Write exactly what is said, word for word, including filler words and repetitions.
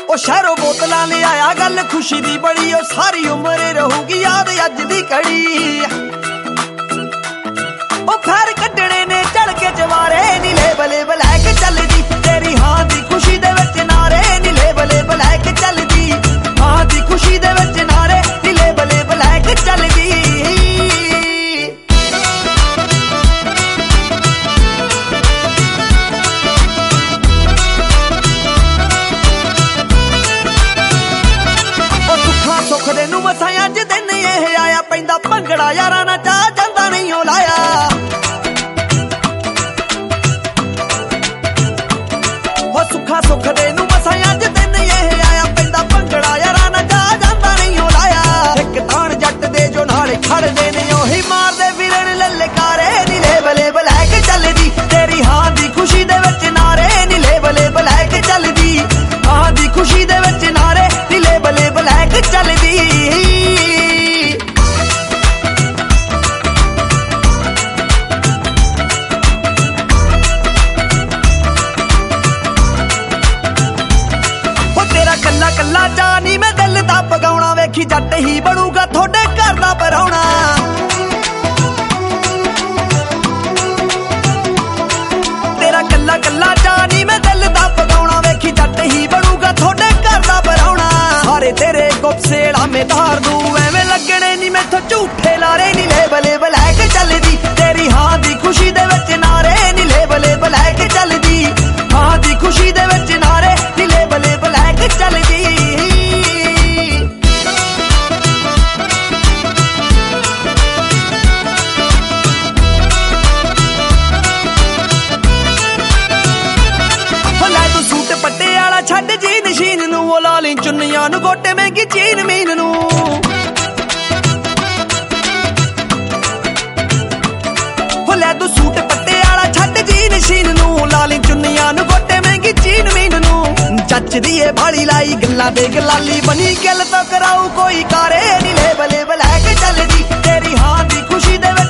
ओ शहरों बोतलां ले आया गल खुशी दी बड़ी ओ सारी उम्र रहूगी याद अज दी कड़ी ओ फैर कड्डणे ने चढ़ के जवारे नीले बले बलैक चलदी तेरी हां दी खुशी दे विच नारे नीले बले बलैक चलदी हां दी खुशी दे विच नारे नीले बले बलैक चलदी सुख दे नूं मसां अज दिन यह आया पैंदा भंगड़ा यारां ना चा जांदा नहीं ओ लाया हो सुखा सुख दे नूं मसां अज दिन यह आया पैंदा भंगड़ा यारां ना चा जांदा नहीं ओ लाया इक ताण जट दे जो नाल खड़दे ने ओही मारदे फिरन ललकारे नीले बले बलैक चलदी तेरी हां दी खुशी दे विच नारे नीले बले बलैक चलदी हां दी खुशी दे विच नारे नीले बले बलैक चलदी कल्ला कल्ला जानी मैं दिल दा पगाउणा वेखी जट ही बनूगा थोड़े घर दा पराउणा तेरा कल्ला कल्ला जानी मैं दिल दा पगाउणा वेखी जट ही बनूगा थोड़े घर दा पराउणा सारे तेरे गुपसेड़ा में धार दूं एवें लगणे नी मैथों झूठे लारे नीले बले बलैक चलदी तेरी हां दी खुशी दे विच नारे नीले बले बलैक चलदी हां दी खुशी दे विच नारे नीले बले बलैक चलदी छड्ड जीन शीन नूं ओ लाली चुन्नियां नूं गोटे महंगी चीन मीन नूं हो लै तू सूट पट्टे आला छड्ड जीन शीन नूं लाली चुन्नियां नूं गोटे महंगी चीन मीन नूं जचदी ए भाली लाई गल्लां दे गलाली बनी गल तो कराऊ कोई कारे नीले बले बलैक चलदी तेरी हां दी खुशी दे